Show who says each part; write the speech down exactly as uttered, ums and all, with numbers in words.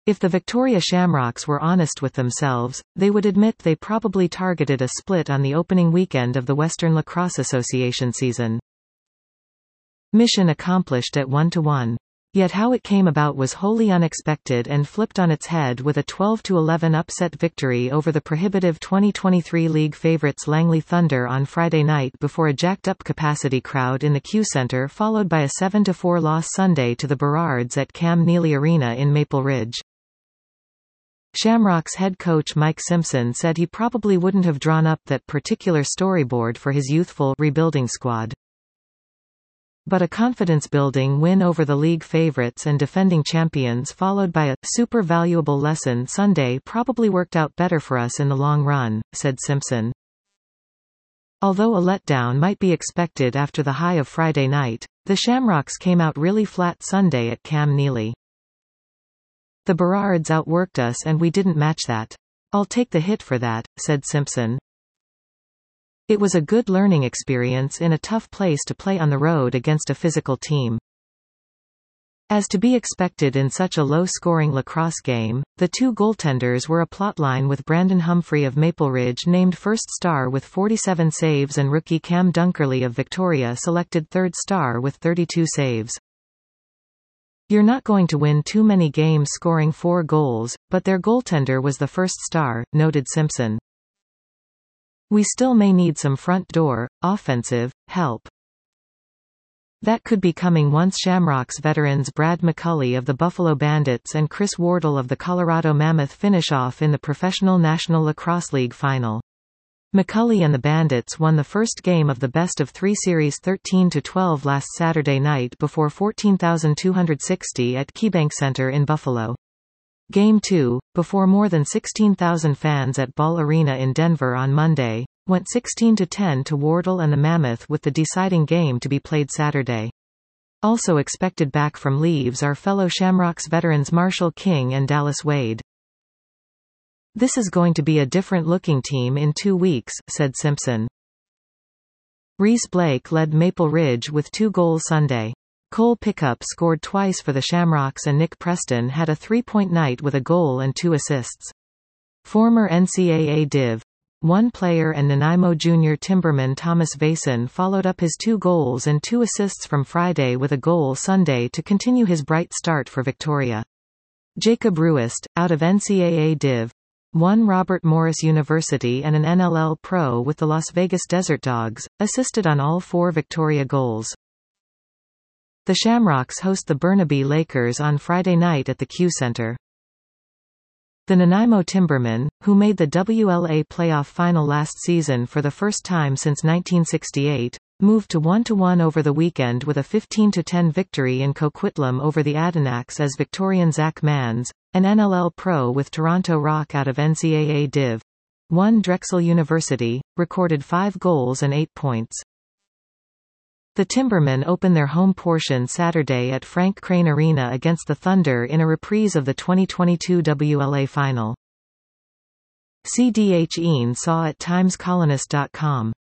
Speaker 1: If the Victoria Shamrocks were honest with themselves, they would admit they probably targeted a split on the opening weekend of the Western Lacrosse Association season. Mission accomplished at one to one. Yet how it came about was wholly unexpected and flipped on its head with a twelve to eleven upset victory over the prohibitive twenty twenty-three league favourites Langley Thunder on Friday night before a jacked-up capacity crowd in the Q Centre, followed by a seven to four loss Sunday to the Burrards at Cam Neely Arena in Maple Ridge. Shamrocks head coach Mike Simpson said he probably wouldn't have drawn up that particular storyboard for his youthful rebuilding squad. But a confidence-building win over the league favourites and defending champions followed by a super valuable lesson Sunday probably worked out better for us in the long run, said Simpson. Although a letdown might be expected after the high of Friday night, the Shamrocks came out really flat Sunday at Cam Neely. The Burrards outworked us and we didn't match that. I'll take the hit for that, said Simpson. It was a good learning experience in a tough place to play on the road against a physical team. As to be expected in such a low-scoring lacrosse game, the two goaltenders were a plotline with Brandon Humphrey of Maple Ridge named first star with forty-seven saves and rookie Cam Dunkerley of Victoria selected third star with thirty-two saves. You're not going to win too many games scoring four goals, but their goaltender was the first star, noted Simpson. We still may need some front door, offensive, help. That could be coming once Shamrocks veterans Brad McCulley of the Buffalo Bandits and Chris Wardle of the Colorado Mammoth finish off in the Professional National Lacrosse League final. McCulley and the Bandits won the first game of the best of three series thirteen to twelve last Saturday night before fourteen thousand two hundred sixty at KeyBank Center in Buffalo. Game two, before more than sixteen thousand fans at Ball Arena in Denver on Monday, went sixteen to ten to Wardle and the Mammoth with the deciding game to be played Saturday. Also expected back from leaves are fellow Shamrocks veterans Marshall King and Dallas Wade. This is going to be a different-looking team in two weeks, said Simpson. Reese Blake led Maple Ridge with two goals Sunday. Cole Pickup scored twice for the Shamrocks and Nick Preston had a three-point night with a goal and two assists. Former N C A A Div one player and Nanaimo junior timberman Thomas Vason followed up his two goals and two assists from Friday with a goal Sunday to continue his bright start for Victoria. Jacob Ruist, out of N C A A Div one Robert Morris University and an N L L pro with the Las Vegas Desert Dogs, assisted on all four Victoria goals. The Shamrocks host the Burnaby Lakers on Friday night at the Q Centre. The Nanaimo Timbermen, who made the W L A playoff final last season for the first time since nineteen sixty-eight, moved to one to one over the weekend with a fifteen to ten victory in Coquitlam over the Adirondacks as Victorian Zach Mans, an N L L pro with Toronto Rock out of N C A A Div one Drexel University, recorded five goals and eight points. The Timbermen open their home portion Saturday at Frank Crane Arena against the Thunder in a reprise of the twenty twenty-two W L A final. C D H Ian Saw at times colonist dot com